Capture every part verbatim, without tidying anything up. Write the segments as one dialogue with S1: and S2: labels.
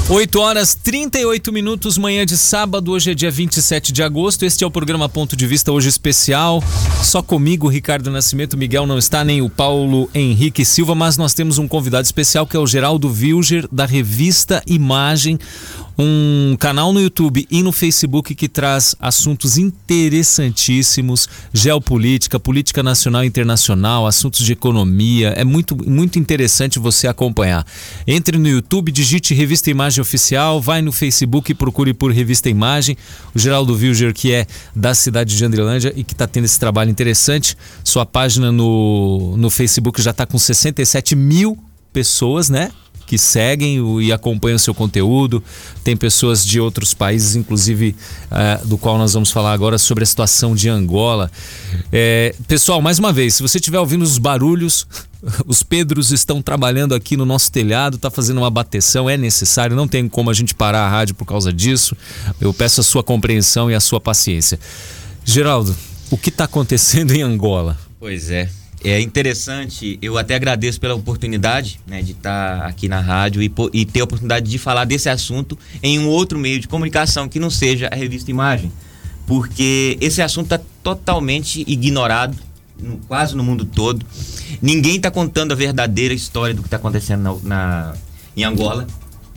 S1: oito horas e trinta e oito minutos, manhã de sábado, hoje é dia vinte e sete de agosto, este é o programa Ponto de Vista, hoje especial, só comigo, Ricardo Nascimento, o Miguel não está, nem o Paulo Henrique Silva, mas nós temos um convidado especial que é o Geraldo Wilger, da revista Imagem, um canal no YouTube e no Facebook que traz assuntos interessantíssimos, geopolítica, política nacional e internacional, assuntos de economia, é muito, muito interessante você acompanhar. Entre no YouTube, digite Revista Imagem Oficial, vai no Facebook e procure por Revista Imagem, o Geraldo Wilger, que é da cidade de Andrelândia e que está tendo esse trabalho interessante, sua página no, no Facebook já está com sessenta e sete mil pessoas, né? Que seguem e acompanham o seu conteúdo. Tem pessoas de outros países, inclusive uh, do qual nós vamos falar agora sobre a situação de Angola. É, pessoal, mais uma vez, se você estiver ouvindo os barulhos, os Pedros estão trabalhando aqui no nosso telhado, está fazendo uma bateção, é necessário, não tem como a gente parar a rádio por causa disso. Eu peço a sua compreensão e a sua paciência. Geraldo, o que está acontecendo em Angola?
S2: Pois é. É interessante, eu até agradeço pela oportunidade, né, de estar aqui na rádio e, e ter a oportunidade de falar desse assunto em um outro meio de comunicação que não seja a Revista Imagem, porque esse assunto está totalmente ignorado, no, quase no mundo todo. Ninguém está contando a verdadeira história do que está acontecendo na, na, em Angola,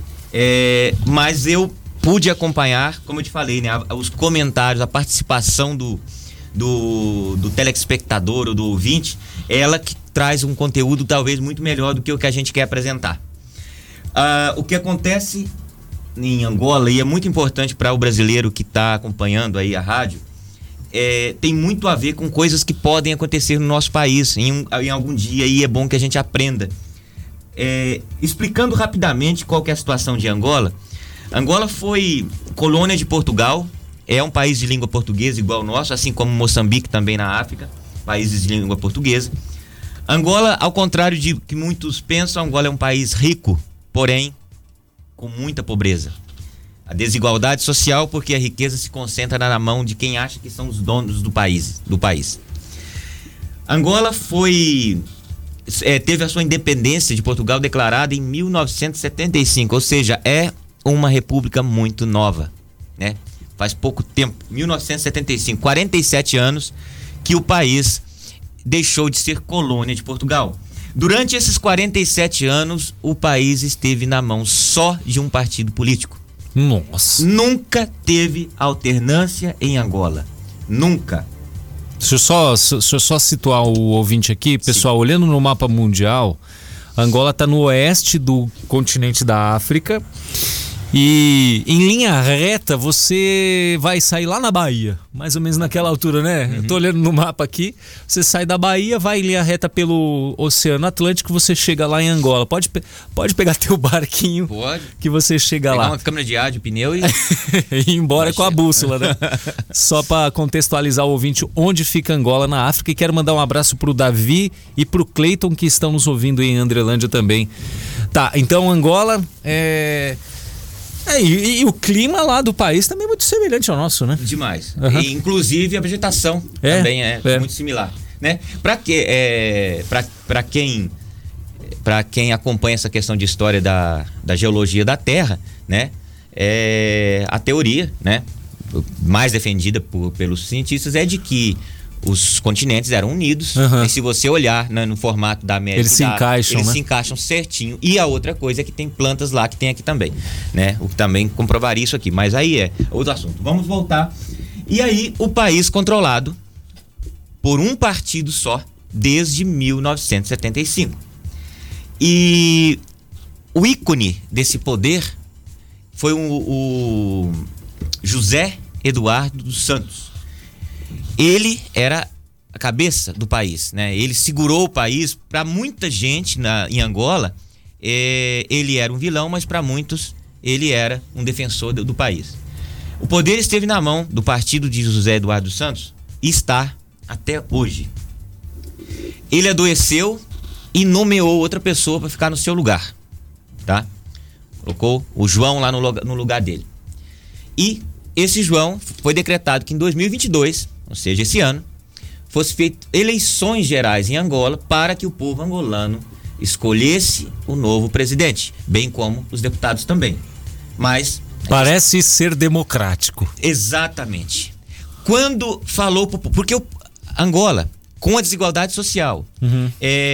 S2: é, mas eu pude acompanhar, como eu te falei, né, os comentários, a participação do Do, do telespectador ou do ouvinte, ela que traz um conteúdo talvez muito melhor do que o que a gente quer apresentar. Uh, o que acontece em Angola, e é muito importante para o brasileiro que está acompanhando aí a rádio, é, tem muito a ver com coisas que podem acontecer no nosso país em, um, em algum dia, e é bom que a gente aprenda. É, explicando rapidamente qual que é a situação de Angola. Angola foi colônia de Portugal. É um país de língua portuguesa igual ao nosso, assim como Moçambique também na África, países de língua portuguesa. Angola, ao contrário de que muitos pensam, Angola é um país rico, porém com muita pobreza. A desigualdade social, porque a riqueza se concentra na mão de quem acha que são os donos do país. Do país. Angola foi, é, teve a sua independência de Portugal declarada em mil novecentos e setenta e cinco, ou seja, é uma república muito nova, né? Faz pouco tempo, mil novecentos e setenta e cinco, quarenta e sete anos que o país deixou de ser colônia de Portugal. Durante esses quarenta e sete anos, o país esteve na mão só de um partido político.
S1: Nossa.
S2: Nunca teve alternância em Angola. Nunca.
S1: Deixa eu só, deixa eu só situar o ouvinte aqui. Pessoal, sim, olhando no mapa mundial, Angola está no oeste do continente da África. E em linha reta você vai sair lá na Bahia, mais ou menos naquela altura, né? Uhum. Eu tô olhando no mapa aqui, você sai da Bahia, vai em linha reta pelo Oceano Atlântico, você chega lá em Angola. Pode, pode pegar teu barquinho, pode, que você chega
S2: pegar
S1: lá.
S2: Uma câmera de ar, de pneu e...
S1: e ir embora com a bússola, né? Só para contextualizar o ouvinte onde fica Angola na África, e quero mandar um abraço pro Davi e pro Cleiton que estão nos ouvindo em Andrelândia também. Tá, então Angola é... É, e, e o clima lá do país também é muito semelhante ao nosso, né?
S2: Demais.
S1: Uhum.
S2: E, inclusive a vegetação é, também é, é muito similar, né? Para que é, para quem para quem acompanha essa questão de história da, da geologia da Terra, né? É, a teoria, né? Mais defendida por, pelos cientistas é de que os continentes eram unidos, uhum, e se você olhar, né, no formato da América,
S1: eles se
S2: da,
S1: encaixam,
S2: eles
S1: né?
S2: se encaixam certinho. E a outra coisa é que tem plantas lá que tem aqui também, né? O que também comprovaria isso aqui, mas aí é outro assunto. Vamos voltar. E aí o país controlado por um partido só desde mil novecentos e setenta e cinco. E o ícone desse poder foi o, o José Eduardo dos Santos. Ele era a cabeça do país, né? Ele segurou o país. Para muita gente na, em Angola, é, ele era um vilão, mas para muitos ele era um defensor do, do país. O poder esteve na mão do partido de José Eduardo dos Santos e está até hoje. Ele adoeceu e nomeou outra pessoa para ficar no seu lugar, tá? Colocou o João lá no, no lugar dele. E esse João foi decretado que em dois mil e vinte e dois, ou seja, esse ano, fosse feito eleições gerais em Angola para que o povo angolano escolhesse o novo presidente, bem como os deputados também. Mas...
S1: Parece ser democrático.
S2: Exatamente. Quando falou... Porque o Angola, com a desigualdade social uhum.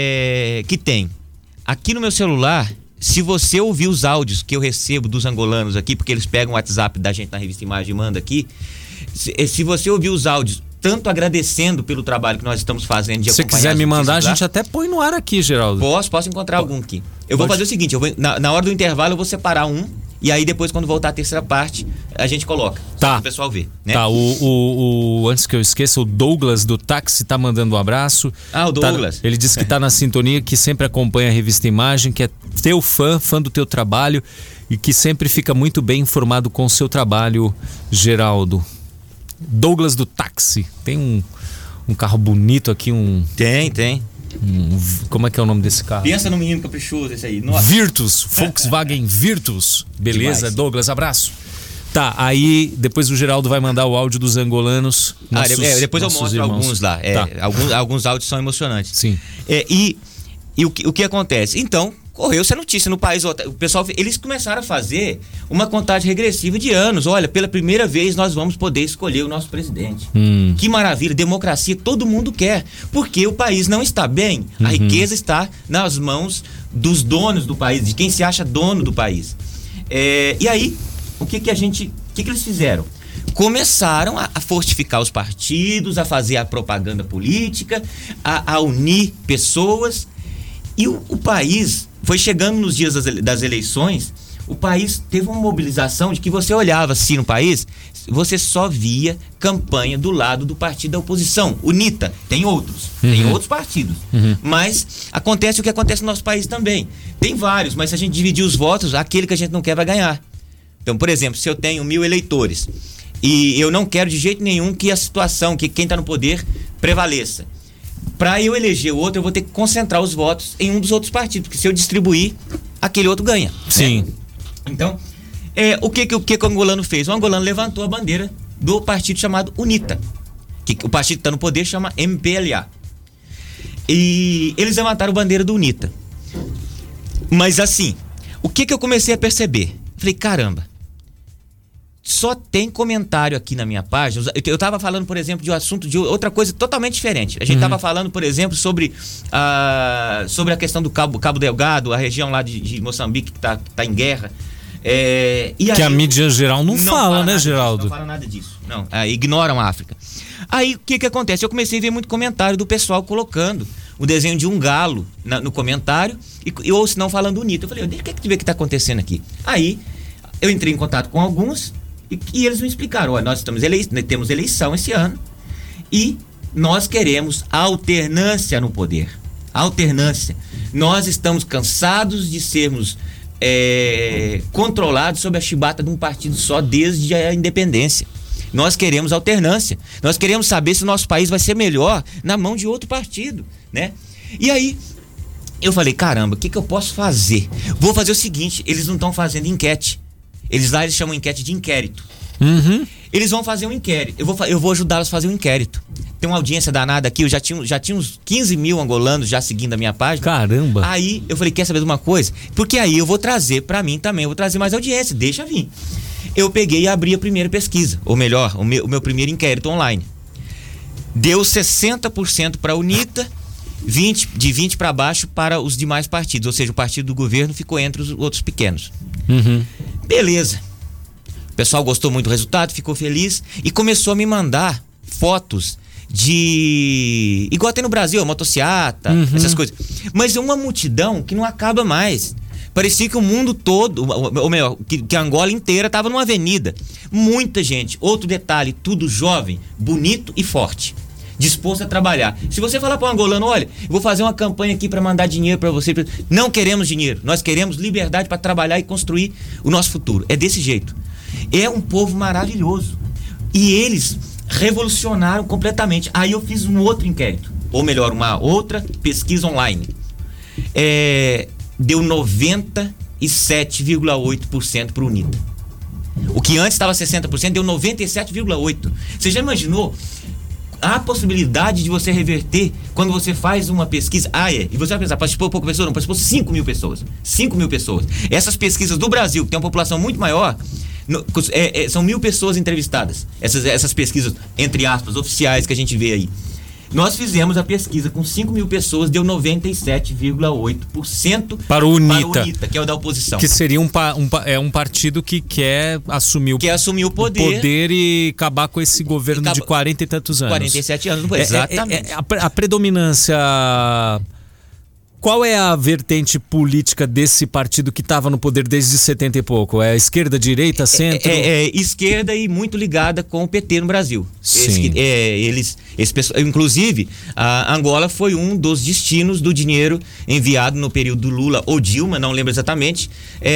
S2: é, que tem, aqui no meu celular, se você ouvir os áudios que eu recebo dos angolanos aqui, porque eles pegam o WhatsApp da gente na Revista Imagem e manda aqui, se, se você ouvir os áudios, tanto agradecendo pelo trabalho que nós estamos fazendo de acompanhar...
S1: Se quiser me mandar, a gente até põe no ar aqui, Geraldo.
S2: Posso, posso encontrar algum aqui. Eu Pode. vou fazer o seguinte, eu vou, na, na hora do intervalo eu vou separar um, e aí depois, quando voltar a terceira parte, a gente coloca.
S1: Tá.
S2: Para o pessoal ver, né?
S1: Tá, o, o, o, antes que eu esqueça, o Douglas do táxi tá mandando um abraço.
S2: Ah, o Douglas.
S1: Tá, ele disse que tá na sintonia, que sempre acompanha a Revista Imagem, que é teu fã, fã do teu trabalho e que sempre fica muito bem informado com o seu trabalho, Geraldo. Douglas do táxi. Tem um, um carro bonito aqui, um...
S2: Tem, tem.
S1: Um, como é que é o nome desse carro?
S2: Pensa no menino caprichoso esse aí. Nossa.
S1: Virtus, Volkswagen Virtus. Beleza, demais. Douglas, abraço. Tá, aí depois o Geraldo vai mandar o áudio dos angolanos. Nossos,
S2: ah, é, depois eu mostro
S1: irmãos.
S2: alguns lá. É,
S1: tá.
S2: alguns, alguns áudios são emocionantes.
S1: Sim.
S2: É, e e o, que, o que acontece? Então, correu-se a notícia no país. O pessoal, eles começaram a fazer uma contagem regressiva de anos. Olha, pela primeira vez nós vamos poder escolher o nosso presidente.
S1: Hum.
S2: Que maravilha, democracia todo mundo quer. Porque o país não está bem. A uhum. riqueza está nas mãos dos donos do país, de quem se acha dono do país. É, e aí, o que que a gente... O que que eles fizeram? Começaram a, a fortificar os partidos, a fazer a propaganda política, a, a unir pessoas. E o, o país... Foi chegando nos dias das, das eleições, o país teve uma mobilização de que você olhava assim no país, você só via campanha do lado do partido da oposição. O NITA, tem outros, uhum. tem outros partidos. Uhum. Mas acontece o que acontece no nosso país também. Tem vários, mas se a gente dividir os votos, aquele que a gente não quer vai ganhar. Então, por exemplo, se eu tenho mil eleitores e eu não quero de jeito nenhum que a situação, que quem está no poder prevaleça. Para eu eleger o outro, eu vou ter que concentrar os votos em um dos outros partidos, porque se eu distribuir, aquele outro ganha.
S1: Sim.
S2: Né? Então, é, o, que, que, o que que o angolano fez? O angolano levantou a bandeira do partido chamado UNITA, que o partido que está no poder chama M P L A. E eles levantaram a bandeira do UNITA. Mas assim, o que, que eu comecei a perceber? Falei, caramba, só tem comentário aqui na minha página. Eu tava falando, por exemplo, de um assunto de outra coisa totalmente diferente. A gente uhum. tava falando, por exemplo, sobre a, sobre a questão do Cabo, Cabo Delgado, a região lá de, de Moçambique que tá, tá em guerra. É, e
S1: que
S2: aí,
S1: a mídia geral não, não fala, fala, né, Geraldo?
S2: Disso, não fala nada disso. Não, é, ignoram a África. Aí, o que que acontece? Eu comecei a ver muito comentário do pessoal colocando o desenho de um galo na, no comentário, e, ou se não falando UNITA. Eu falei, o que é que que tá acontecendo aqui? Aí, eu entrei em contato com alguns, E, e eles me explicaram, olha, nós estamos elei- temos eleição esse ano e nós queremos alternância no poder. Alternância. Nós estamos cansados de sermos é, controlados sob a chibata de um partido só desde a independência. Nós queremos alternância. Nós queremos saber se o nosso país vai ser melhor na mão de outro partido, né? E aí, eu falei, caramba, o que que eu posso fazer? Vou fazer o seguinte, eles não estão fazendo enquete. Eles lá eles chamam enquete de inquérito.
S1: Uhum.
S2: Eles vão fazer um inquérito. Eu vou, eu vou ajudá-los a fazer um inquérito. Tem uma audiência danada aqui. Eu já tinha, já tinha uns quinze mil angolanos já seguindo a minha página.
S1: Caramba.
S2: Aí eu falei, quer saber de uma coisa? Porque aí eu vou trazer pra mim também. Eu vou trazer mais audiência. Deixa vir. Eu peguei e abri a primeira pesquisa. Ou melhor, o meu, o meu primeiro inquérito online. Deu sessenta por cento para a UNITA, vinte, de vinte para baixo para os demais partidos. Ou seja, o partido do governo ficou entre os outros pequenos.
S1: Uhum.
S2: Beleza. O pessoal gostou muito do resultado, ficou feliz e começou a me mandar fotos de... igual tem no Brasil, motociata, uhum. essas coisas. Mas é uma multidão que não acaba mais. Parecia que o mundo todo, ou melhor, que, que a Angola inteira estava numa avenida. Muita gente. Outro detalhe, tudo jovem, bonito e forte. Disposto a trabalhar. Se você falar para um angolano, olha, eu vou fazer uma campanha aqui para mandar dinheiro para você, não queremos dinheiro, nós queremos liberdade para trabalhar e construir o nosso futuro. É desse jeito. É um povo maravilhoso. E eles revolucionaram completamente. Aí eu fiz um outro inquérito, ou melhor, uma outra pesquisa online. É, deu noventa e sete vírgula oito por cento para o UNITA. O que antes estava sessenta por cento deu noventa e sete vírgula oito por cento. Você já imaginou? há possibilidade de você reverter quando você faz uma pesquisa. Ah, é. E você vai pensar, participou pouca pessoa? Não, participou cinco mil pessoas. cinco mil pessoas. Essas pesquisas do Brasil, que tem uma população muito maior, no, é, é, são mil pessoas entrevistadas. Essas, essas pesquisas, entre aspas, oficiais que a gente vê aí. Nós fizemos a pesquisa com cinco mil pessoas, deu noventa e sete vírgula oito por cento
S1: para o UNITA,
S2: para o UNITA, que é o da oposição.
S1: Que seria um, um, é um partido que quer assumir o,
S2: quer assumir o poder,
S1: o poder e acabar com esse governo acaba, de quarenta e tantos anos.
S2: quarenta e sete anos, exatamente.
S1: É, é, é, a, a predominância... Qual é a vertente política desse partido que estava no poder desde setenta e pouco? É esquerda, direita, centro?
S2: É, é, é esquerda e muito ligada com o P T no Brasil.
S1: Sim.
S2: Esse, é, eles, esse, inclusive, a Angola foi um dos destinos do dinheiro enviado no período do Lula ou Dilma, não lembro exatamente,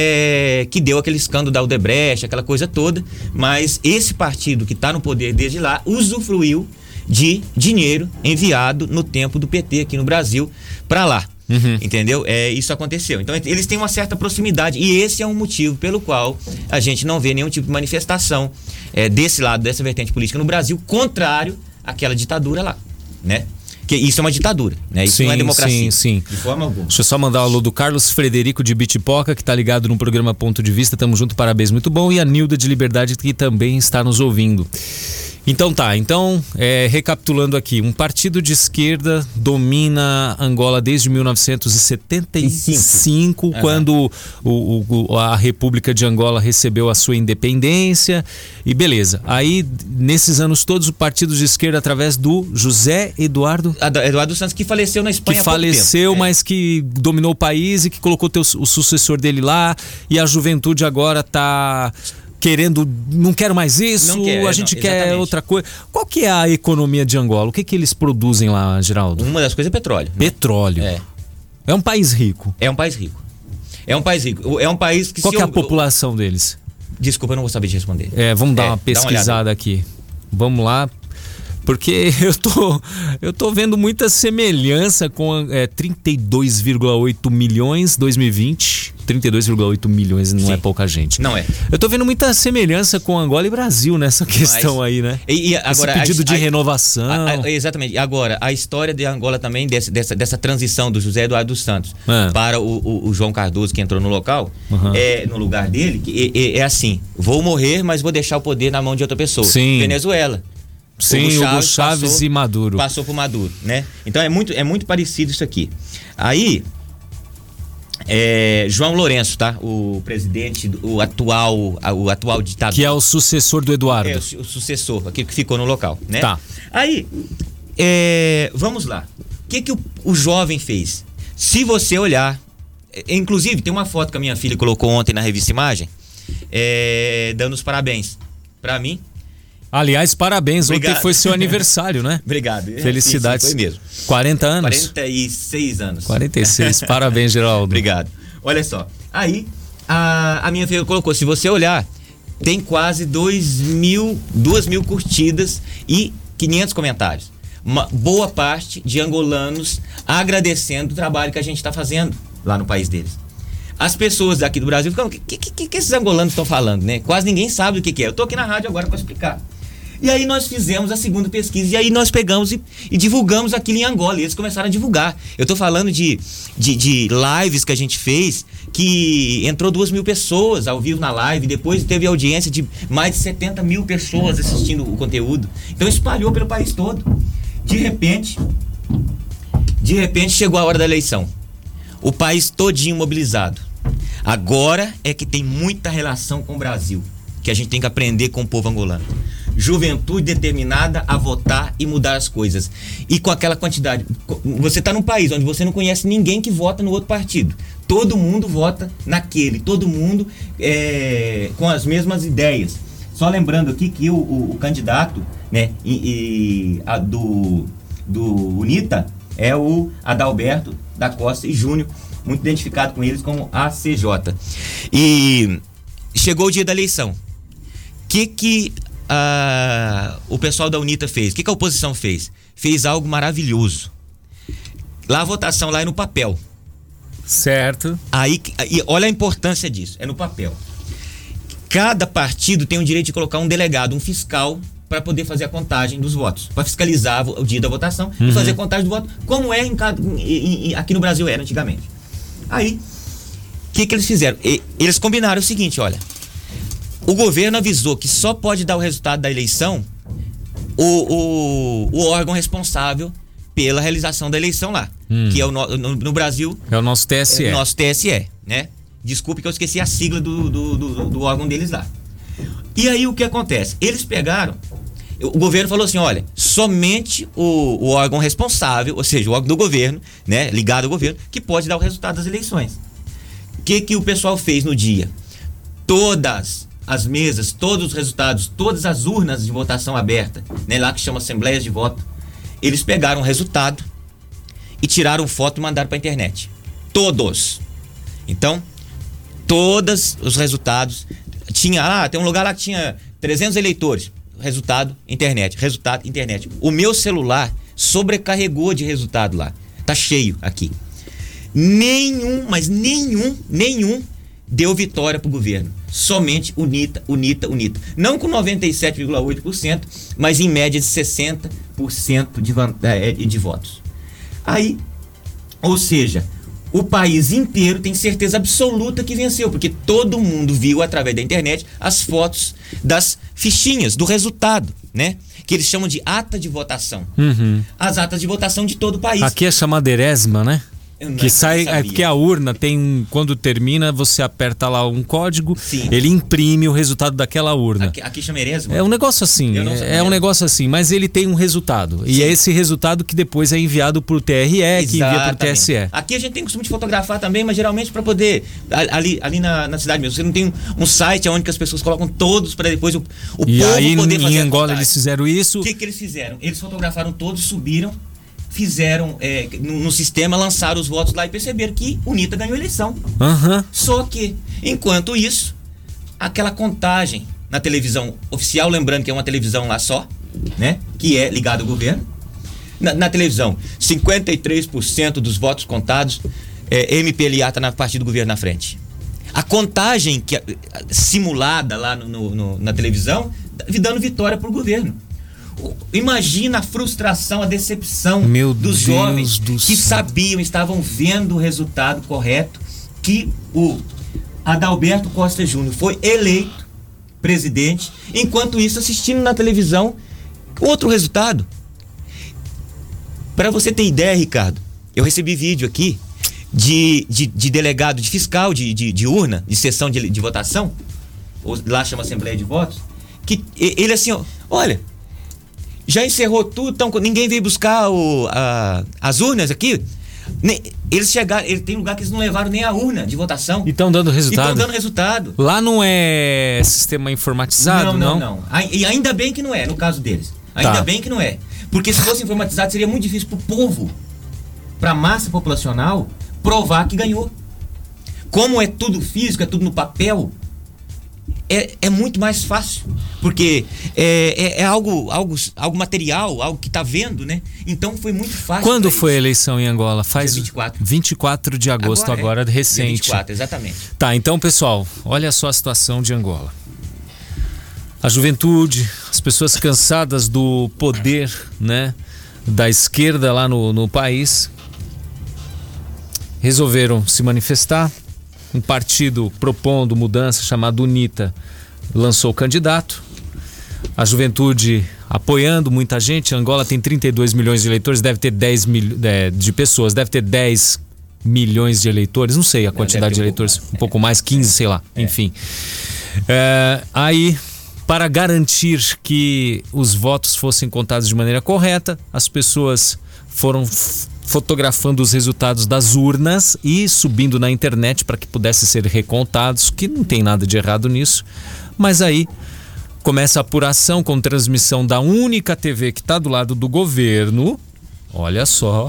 S2: é, que deu aquele escândalo da Odebrecht, aquela coisa toda. Mas esse partido que está no poder desde lá usufruiu de dinheiro enviado no tempo do P T aqui no Brasil para lá. Uhum. Entendeu? É, isso aconteceu. Então eles têm uma certa proximidade e esse é um motivo pelo qual a gente não vê nenhum tipo de manifestação é, desse lado, dessa vertente política no Brasil, contrário àquela ditadura lá, né? Que isso é uma ditadura, né? Isso
S1: sim,
S2: não é democracia.
S1: Sim, sim.
S2: De forma alguma.
S1: Deixa eu só mandar o alô do Carlos Frederico de Bitipoca, que tá ligado no programa Ponto de Vista. Tamo junto, parabéns, muito bom. E a Nilda de Liberdade, que também está nos ouvindo. Então tá, então, é, recapitulando aqui, um partido de esquerda domina Angola desde mil novecentos e setenta e cinco, uhum. quando o, o, a República de Angola recebeu a sua independência, e beleza. Aí, nesses anos todos, o partido de esquerda, através do José Eduardo...
S2: Eduardo Santos, que faleceu na Espanha
S1: Que faleceu,
S2: tempo,
S1: mas é. que dominou o país e que colocou teu, o sucessor dele lá, e a juventude agora tá... querendo, não quero mais isso,
S2: quer,
S1: a gente
S2: não,
S1: quer
S2: exatamente.
S1: outra coisa. Qual que é a economia de Angola? O que que eles produzem lá, Geraldo?
S2: Uma das coisas é petróleo. Né?
S1: Petróleo.
S2: É.
S1: É um país rico.
S2: É um país rico. É um país rico. É um país que...
S1: Qual
S2: se
S1: que é
S2: eu,
S1: a população deles?
S2: Desculpa, eu não vou saber te responder.
S1: É, vamos dar
S2: é,
S1: uma pesquisada
S2: dá uma
S1: aqui. Vamos lá. Porque eu tô, eu tô vendo muita semelhança com é, trinta e dois vírgula oito milhões dois mil e vinte. trinta e dois vírgula oito milhões não Sim. é pouca gente.
S2: Não é.
S1: Eu tô vendo muita semelhança com Angola e Brasil nessa questão Mas, aí, né?
S2: E, e agora,
S1: Esse pedido
S2: a,
S1: de
S2: a,
S1: renovação.
S2: A, a, exatamente. Agora, a história de Angola também, desse, dessa, dessa transição do José Eduardo dos Santos é. para o, o, o João Cardoso, que entrou no local, uhum. é, no lugar dele, que, é, é assim, vou morrer, mas vou deixar o poder na mão de outra pessoa.
S1: Sim.
S2: Venezuela.
S1: Sim, Hugo Chávez, Hugo Chávez
S2: passou,
S1: e Maduro.
S2: Passou por Maduro, né? Então é muito, é muito parecido isso aqui. Aí, é, João Lourenço, tá? O presidente, o atual, o atual ditador.
S1: Que é o sucessor do Eduardo.
S2: É, o, o sucessor, aquele que ficou no local, né?
S1: Tá.
S2: Aí, é, vamos lá. O que que o, o jovem fez? Se você olhar, é, inclusive tem uma foto que a minha filha colocou ontem na revista Imagem, é, dando os parabéns pra mim.
S1: Aliás, parabéns,
S2: Obrigado.
S1: Ontem foi seu aniversário, né?
S2: Obrigado.
S1: Felicidades.
S2: Sim, sim, foi mesmo.
S1: quarenta anos?
S2: quarenta e seis anos.
S1: quarenta e seis, parabéns, Geraldo.
S2: Obrigado. Olha só, aí a, a minha filha colocou, se você olhar, tem quase dois mil, duas mil curtidas e quinhentos comentários. Uma boa parte de angolanos agradecendo o trabalho que a gente está fazendo lá no país deles. As pessoas daqui do Brasil ficam, o que, que, que, que esses angolanos estão falando, né? Quase ninguém sabe o que, que é. Eu tô aqui na rádio agora para explicar. E aí nós fizemos a segunda pesquisa e aí nós pegamos e, e divulgamos aquilo em Angola e eles começaram a divulgar. Eu tô falando de, de, de lives que a gente fez, que entrou duas mil pessoas ao vivo na live, depois teve audiência de mais de setenta mil pessoas assistindo o conteúdo. Então espalhou pelo país todo. De repente, de repente chegou a hora da eleição. O país todinho mobilizado. Agora é que tem muita relação com o Brasil, que a gente tem que aprender com o povo angolano. Juventude determinada a votar e mudar as coisas. E com aquela quantidade. Você está num país onde você não conhece ninguém que vota no outro partido. Todo mundo vota naquele. Todo mundo é, com as mesmas ideias. Só lembrando aqui que o, o, o candidato, né, e, e, a do, do UNITA é o Adalberto da Costa e Júnior, muito identificado com eles como A C J. E chegou o dia da eleição. O que que uh, o pessoal da UNITA fez? O que que a oposição fez? Fez algo maravilhoso. Lá a votação lá é no papel.
S1: Certo.
S2: Aí, e olha a importância disso, é no papel. Cada partido tem o direito de colocar um delegado, um fiscal para poder fazer a contagem dos votos, para fiscalizar o dia da votação
S1: Uhum.
S2: e fazer a contagem do voto, como é em cada, em, em, aqui no Brasil era antigamente. Aí, o que, que eles fizeram? E, eles combinaram o seguinte, olha, o governo avisou que só pode dar o resultado da eleição o, o, o órgão responsável pela realização da eleição lá, hum. que é o no, no, no Brasil...
S1: É o nosso T S E.
S2: É o nosso T S E, né? Desculpe que eu esqueci a sigla do, do, do, do órgão deles lá. E aí o que acontece? Eles pegaram, o governo falou assim, olha, somente o, o órgão responsável, ou seja, o órgão do governo, né, ligado ao governo, que pode dar o resultado das eleições. O que, que o pessoal fez no dia? Todas as mesas, todos os resultados, todas as urnas de votação aberta, né, lá que chama assembleias de voto, eles pegaram o resultado e tiraram foto e mandaram para a internet. Todos. Então, todos os resultados, tinha lá, ah, tem um lugar lá que tinha trezentos eleitores, resultado, internet, resultado, internet. O meu celular sobrecarregou de resultado lá, tá cheio aqui. Nenhum, mas nenhum, nenhum deu vitória pro governo. Somente UNITA, UNITA, UNITA. Não com noventa e sete vírgula oito por cento, mas em média de sessenta por cento de, de, de votos. Aí, ou seja, o país inteiro tem certeza absoluta que venceu, porque todo mundo viu através da internet as fotos das fichinhas, do resultado, né? Que eles chamam de ata de votação.
S1: Uhum.
S2: As atas de votação de todo o país.
S1: Aqui é chamada eresma, né? Que sai, é porque a urna tem, quando termina, você aperta lá um código,
S2: Sim.
S1: ele imprime o resultado daquela urna.
S2: Aqui, aqui chama eresma?
S1: É um negócio assim, é, é um negócio assim, mas ele tem um resultado. Sim. E é esse resultado que depois é enviado pro T R E, Exatamente. Que envia pro T S E.
S2: Aqui a gente tem costume de fotografar também, mas geralmente para poder, ali, ali na, na cidade mesmo, você não tem um site onde que as pessoas colocam todos para depois o, o
S1: e
S2: povo
S1: aí,
S2: poder fazer
S1: em
S2: a
S1: Angola
S2: contagem.
S1: Eles fizeram isso.
S2: O que que eles fizeram? Eles fotografaram todos, subiram, fizeram é, no, no sistema, lançaram os votos lá e perceberam que UNITA ganhou a eleição.
S1: Uhum.
S2: Só que, enquanto isso, aquela contagem na televisão oficial, lembrando que é uma televisão lá só, né, que é ligada ao governo, na, na televisão, cinquenta e três por cento dos votos contados, é, M P L A está na parte do governo na frente. A contagem que, simulada lá no, no, no, na televisão, dando vitória para o governo. Imagina a frustração, a decepção
S1: Meu
S2: dos
S1: Deus
S2: jovens
S1: do
S2: que
S1: céu.
S2: sabiam, estavam vendo o resultado correto, que o Adalberto Costa Júnior foi eleito presidente, enquanto isso assistindo na televisão outro resultado. Para você ter ideia, Ricardo, eu recebi vídeo aqui de, de, de delegado, de fiscal de, de, de urna, de sessão de, de votação, ou lá chama Assembleia de Votos, que ele assim, ó, olha, já encerrou tudo, então ninguém veio buscar o, a, as urnas aqui. Nem, eles chegaram, ele tem lugar que eles não levaram nem a urna de votação.
S1: E estão dando resultado.
S2: E estão dando resultado.
S1: Lá não é sistema informatizado,
S2: não?
S1: Não,
S2: não, não. E ainda bem que não é, no caso deles. Ainda
S1: tá.
S2: bem que não é. Porque se fosse informatizado, seria muito difícil pro povo, pra massa populacional, provar que ganhou. Como é tudo físico, é tudo no papel, É, é muito mais fácil, porque é, é, é algo, algo, algo material, algo que está vendo, né? Então foi muito fácil.
S1: Quando foi
S2: isso.
S1: a eleição em Angola? Faz
S2: vinte e quatro.
S1: vinte e quatro de agosto, agora, agora
S2: é,
S1: recente.
S2: vinte e quatro, exatamente.
S1: Tá, então pessoal, olha só a situação de Angola. A juventude, as pessoas cansadas do poder, né, da esquerda lá no, no país, resolveram se manifestar. Um partido propondo mudança chamado UNITA lançou o candidato. A juventude apoiando, muita gente. Angola tem trinta e dois milhões de eleitores, deve ter dez mil, é, de pessoas, deve ter dez milhões de eleitores, não sei a quantidade de eleitores, um pouco mais, um pouco mais quinze, sei lá, é. Enfim. É, aí, para garantir que os votos fossem contados de maneira correta, as pessoas foram fotografando os resultados das urnas e subindo na internet para que pudessem ser recontados, que não tem nada de errado nisso. Mas aí começa a apuração com transmissão da única T V que está do lado do governo. Olha só.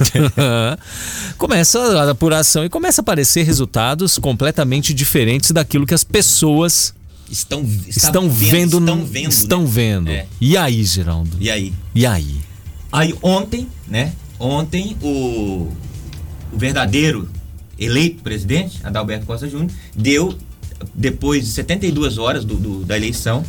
S1: Começa a apuração e começa a aparecer resultados completamente diferentes daquilo que as pessoas
S2: estão,
S1: estão vendo.
S2: Estão vendo.
S1: Estão
S2: né?
S1: vendo.
S2: É.
S1: E aí, Geraldo?
S2: E aí?
S1: E aí?
S2: Aí ontem, né? Ontem o, o verdadeiro eleito presidente, Adalberto Costa Júnior, deu, depois de setenta e duas horas do, do, da eleição,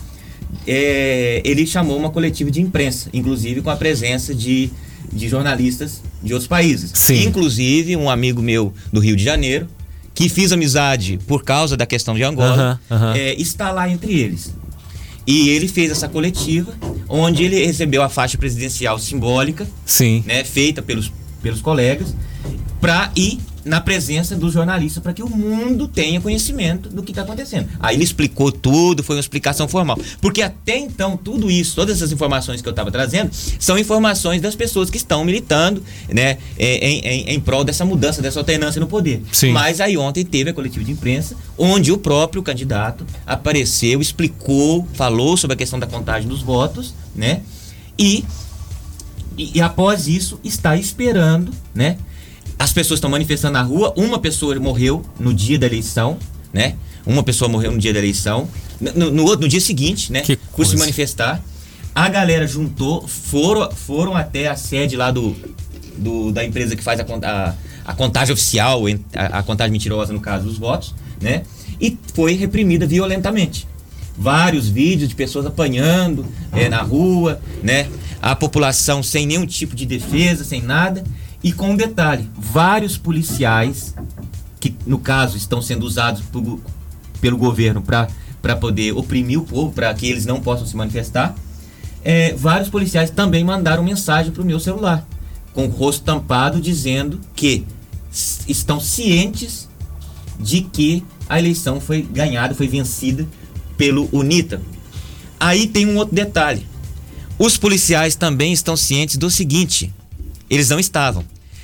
S2: é, ele chamou uma coletiva de imprensa, inclusive com a presença de, de jornalistas de outros países.
S1: Sim.
S2: Inclusive um amigo meu do Rio de Janeiro, que fiz amizade por causa da questão de Angola,
S1: uhum, uhum.
S2: É, está lá entre eles. E ele fez essa coletiva, onde ele recebeu a faixa presidencial simbólica,
S1: Sim.
S2: né, feita pelos, pelos colegas, para ir na presença dos jornalistas, para que o mundo tenha conhecimento do que está acontecendo. Aí ele explicou tudo, foi uma explicação formal. Porque até então, tudo isso, todas essas informações que eu estava trazendo, são informações das pessoas que estão militando, né, em, em, em prol dessa mudança, dessa alternância no poder.
S1: Sim.
S2: Mas aí ontem teve a coletiva de imprensa, onde o próprio candidato apareceu, explicou, falou sobre a questão da contagem dos votos, né, e, e, e após isso está esperando, né, as pessoas estão manifestando na rua. Uma pessoa morreu no dia da eleição, né? Uma pessoa morreu no dia da eleição. No, no, no dia seguinte, né?
S1: Que
S2: por
S1: coisa.
S2: se manifestar. A galera juntou, foram, foram até a sede lá do, do, da empresa que faz a, a, a contagem oficial, a, a contagem mentirosa, no caso dos votos, né? E foi reprimida violentamente. Vários vídeos de pessoas apanhando é, na rua, né? A população sem nenhum tipo de defesa, sem nada. E com um detalhe, vários policiais, que no caso estão sendo usados por, pelo governo para poder oprimir o povo, para que eles não possam se manifestar, é, vários policiais também mandaram mensagem para o meu celular, com o rosto tampado, dizendo que s- estão cientes de que a eleição foi ganhada, foi vencida pelo UNITA. Aí tem um outro detalhe, os policiais também estão cientes do seguinte: eles não estavam.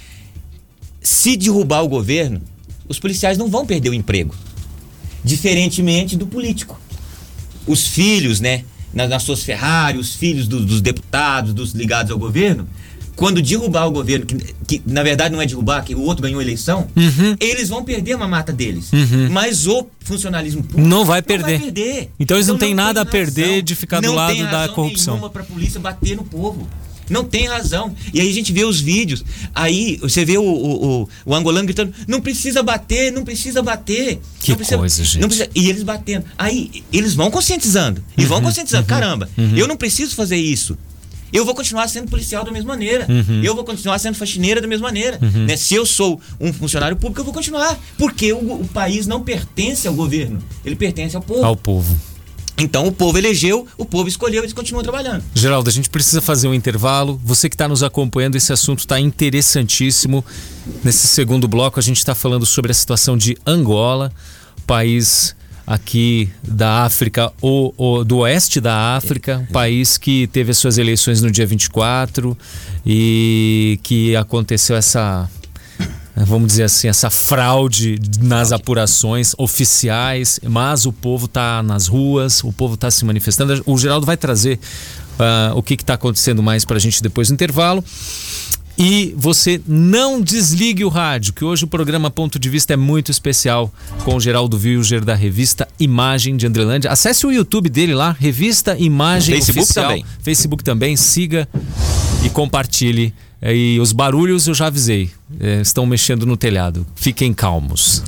S2: Se derrubar o governo, os policiais não vão perder o emprego. Diferentemente do político. Os filhos, né, nas, nas suas Ferrari, os filhos do, dos deputados, dos ligados ao governo, quando derrubar o governo, que, que na verdade não é derrubar, que o outro ganhou a eleição,
S1: Uhum.
S2: eles vão perder a mamata deles.
S1: Uhum.
S2: Mas o funcionalismo público
S1: Não vai perder.
S2: Não vai perder.
S1: Então eles não têm nada a
S2: tem
S1: perder
S2: razão.
S1: de ficar do
S2: Não
S1: lado
S2: tem
S1: da
S2: razão
S1: corrupção.
S2: nenhuma pra polícia bater no povo. Não tem razão. E aí a gente vê os vídeos, aí você vê o, o, o, o angolano gritando: não precisa bater, não precisa bater.
S1: Que
S2: não precisa,
S1: coisa, gente.
S2: não precisa, e eles batendo. Aí eles vão conscientizando. E
S1: Uhum,
S2: vão conscientizando.
S1: uhum,
S2: Caramba,
S1: uhum.
S2: eu não preciso fazer isso. Eu vou continuar sendo policial da mesma maneira.
S1: Uhum.
S2: Eu vou continuar sendo faxineira da mesma maneira.
S1: Uhum.
S2: Né? Se eu sou um funcionário público, eu vou continuar. Porque o, o país não pertence ao governo. Ele pertence ao povo.
S1: Ao povo.
S2: Então o povo elegeu, o povo escolheu e eles continuam trabalhando.
S1: Geraldo, a gente precisa fazer um intervalo. Você que está nos acompanhando, esse assunto está interessantíssimo. Nesse segundo bloco a gente está falando sobre a situação de Angola, país aqui da África, ou, ou do oeste da África, um país que teve as suas eleições no dia vinte e quatro e que aconteceu essa... vamos dizer assim, essa fraude nas apurações oficiais, mas o povo está nas ruas, o povo está se manifestando. O Geraldo vai trazer uh, o que está acontecendo mais para a gente depois do intervalo. E você não desligue o rádio, que hoje o programa Ponto de Vista é muito especial, com o Geraldo Wilger da revista Imagem de Andrelândia. Acesse o YouTube dele lá, Revista Imagem
S2: Facebook
S1: Oficial.
S2: também.
S1: Facebook também, siga e compartilhe. E os barulhos eu já avisei, é, estão mexendo no telhado. Fiquem calmos.